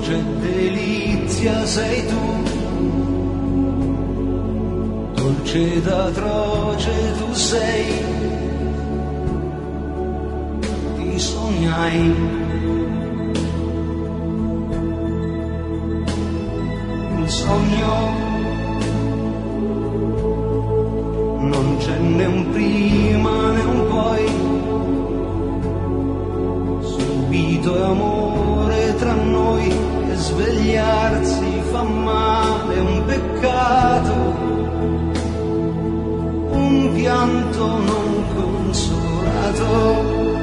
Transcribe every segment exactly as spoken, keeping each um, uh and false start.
dolce delizia sei tu, dolce d'atroce tu sei, ti sognai. Il sogno non c'è né un prima né un poi, subito è amore tra noi e svegliarsi fa male, un peccato, un pianto non consolato.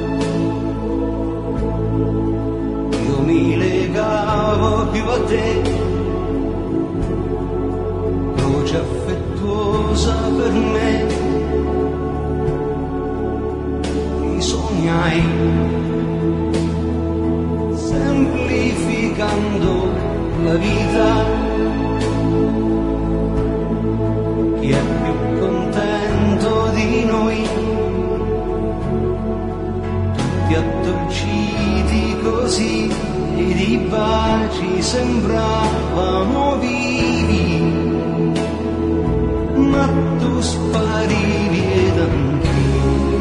Io mi legavo più a te, croce affettuosa per me, ti sognai, semplificando la vita. Chi è più contento di noi, tutti addolciti così, ed i baci sembravano vivi, ma tu sparivi ed anch'io,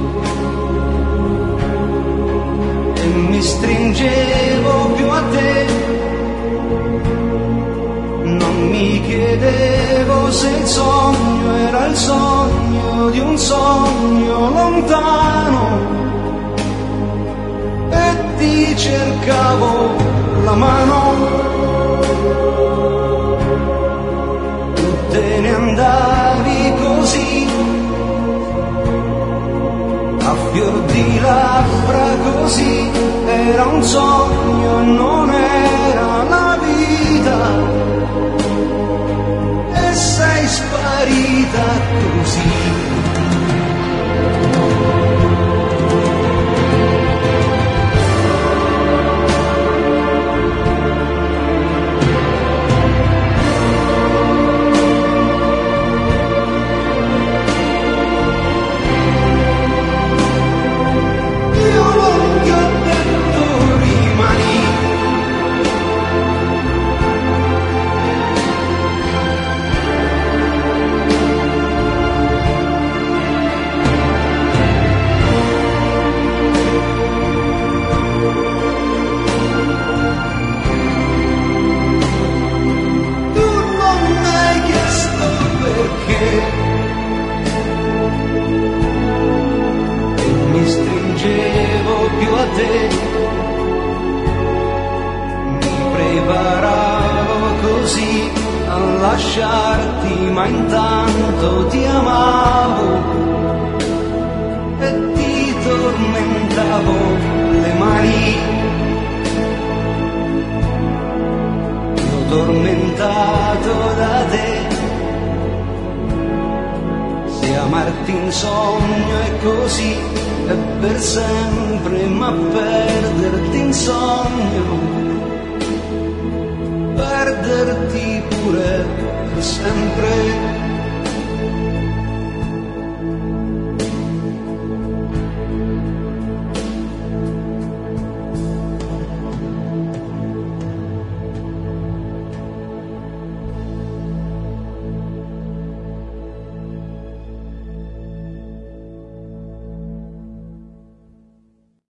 e mi stringevo più a te, non mi chiedevo se il sogno era il sogno di un sogno lontano, e ti cercavo la mano. Te ne andavi così, a fior di labbra così, era un sogno, non era la vita, e sei sparita così. Mi stringevo più a te, mi preparavo così a lasciarti, ma intanto ti amavo e ti tormentavo le mani. Io tormentato da te, amarti in sogno è così, è per sempre, ma perderti in sogno, perderti pure per sempre.